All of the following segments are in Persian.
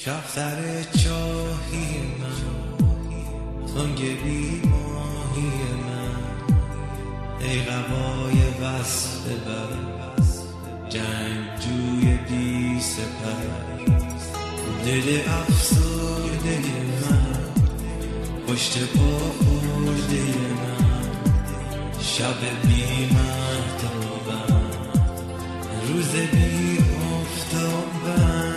کفتر چاهی من، تنگ بی ماهی من، ای قبای وصل بر جنگجوی بی سپر، دل افسرده من، پشت پا خورده من، شب بی مهتابم، روز بی آفتابم،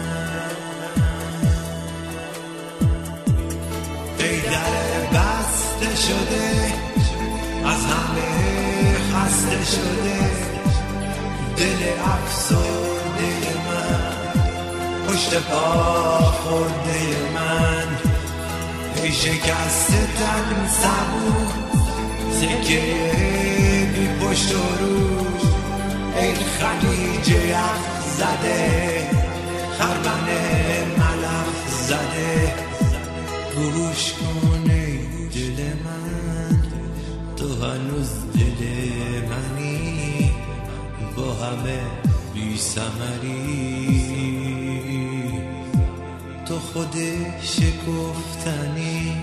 ای در بسته شده از همه خسته شده، دل افسرده من، پشت پا خورده من، ای شکسته تن صبور، سکه بی پشت و رو، ای خلیج یخ زده، خرمن ملخ زده، گوش کن ای دل من، تو هنوز دل منی، با همه بی ثمری، تو خود شکفتنی.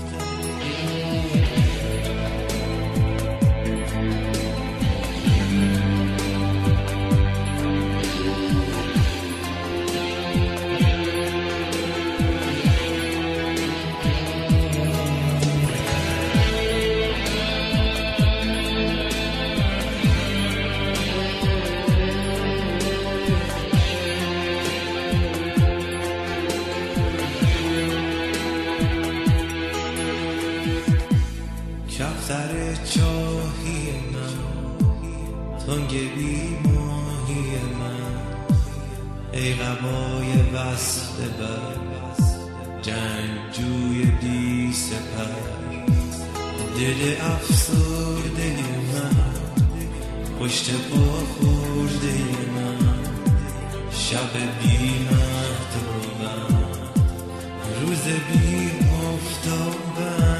کفتر چاهی من، تنگ بی ماهی من، ای قبای وصل بر جنگجوی بی سپر، دل افسرده من، پشت پا خورده من، شب بی مهتابم، روز بی آفتابم،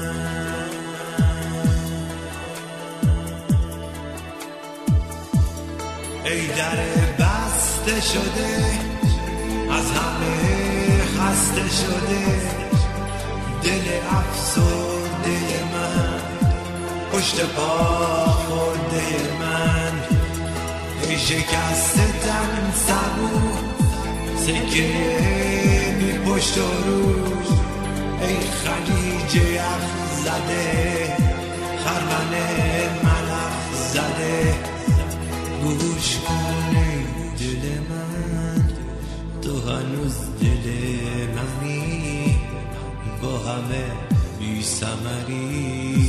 ای در بسته شده از همه خسته شده، دل افسرده من، پشت پا خورده من، ای شکسته تن صبور، سکه بی پشت و رو، ای خلیج یخ زده، خرمن ملخ زده، گوش کن ای دل من، تو هنوز دل منی، با همه بی ثمری،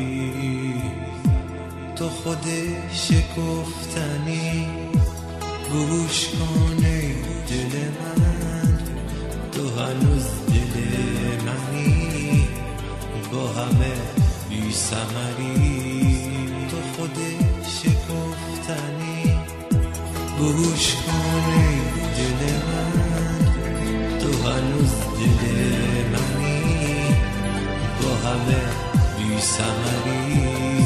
تو خود شکفتنی. گوش کن ای دل من، تو هنوز دل منی، با همه بی ثمری، تو خود شکفتنی. گوش کن ای دل من، تو هنوز دل منی، با همه بی ثمری.